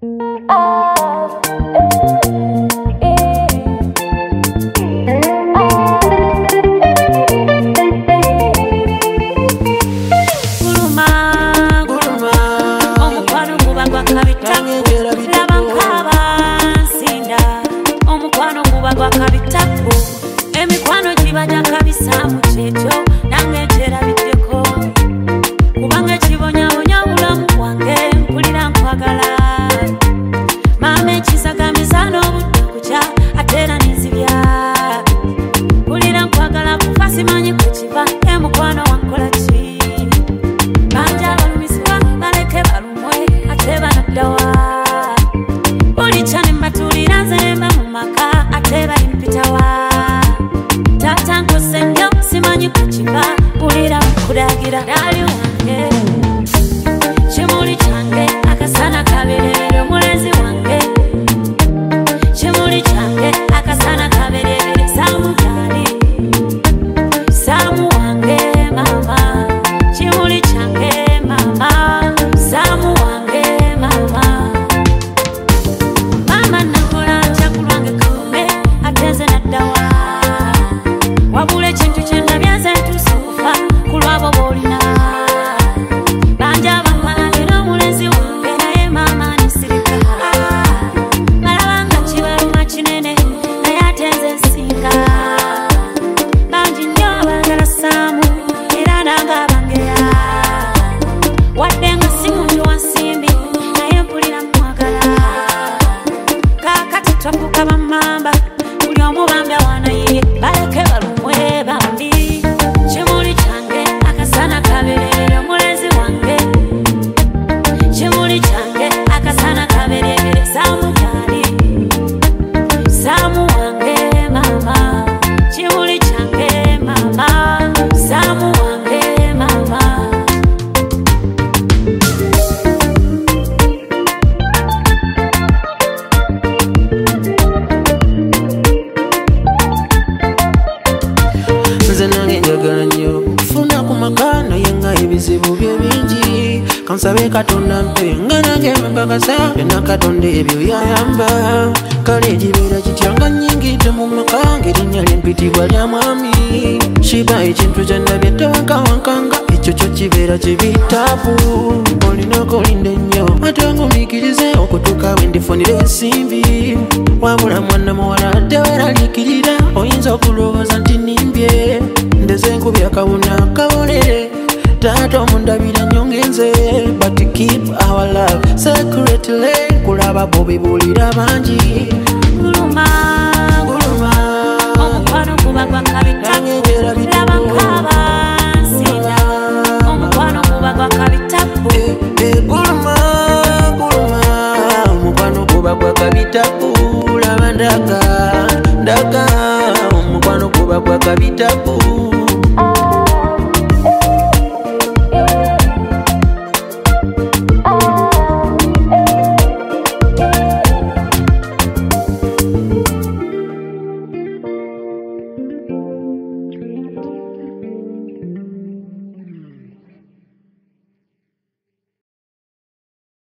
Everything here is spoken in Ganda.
Kansabe katonda mpe ngana ngembagasa ena katonda ebyo yayamba kale jibera kityanga nyingide mu makange erinnya lyempitibwa lya mwami shiba ekintu kyandabye tewakawankanga ekyo kyo kibeera kibitabu olinako olinda ennyo ate ngumikirize okutuuka wendifunira ensimbi wabula mwana muwala teweraliikirira oyinza okulowooza nti nimbye ndeze nkubya kawuna kabolere Tato mundabira nyongenze But to keep our love secretly Kulaba bobi bulira banji Guluma, guluma Omukwano kuba gwa kabitapu Laba nkaba nsina Omukwano kuba gwa kabitapu Guluma, guluma Omukwano kuba gwa kabitapu Laba ndaga, ndaga Omukwano kuba gwa kabitapu